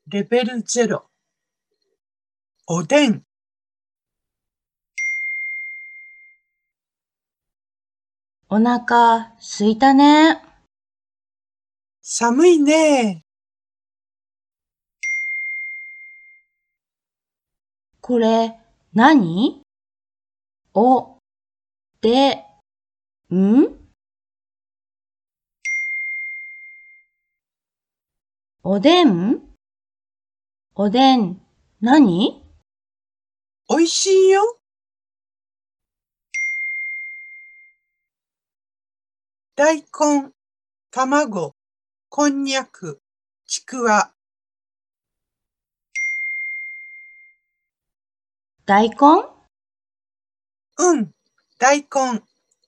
レベル0、おでん。 お腹すいたね。 寒いね。 これ何？お、で、ん？おでん？おでん、何？ おいしいよ。大根、卵、こんにゃく、ちくわ。 大根？ うん、大根。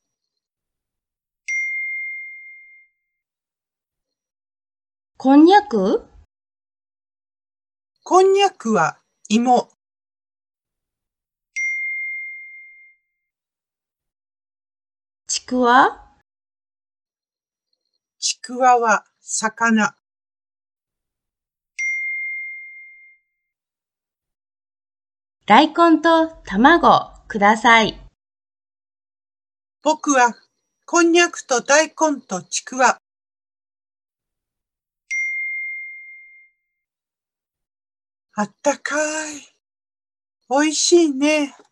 こんにゃく？ こんにゃくは芋。 ちくわ？ ちくわは魚。 大根と卵ください。 僕はこんにゃくと大根とちくわ。あったかい。おいしいね。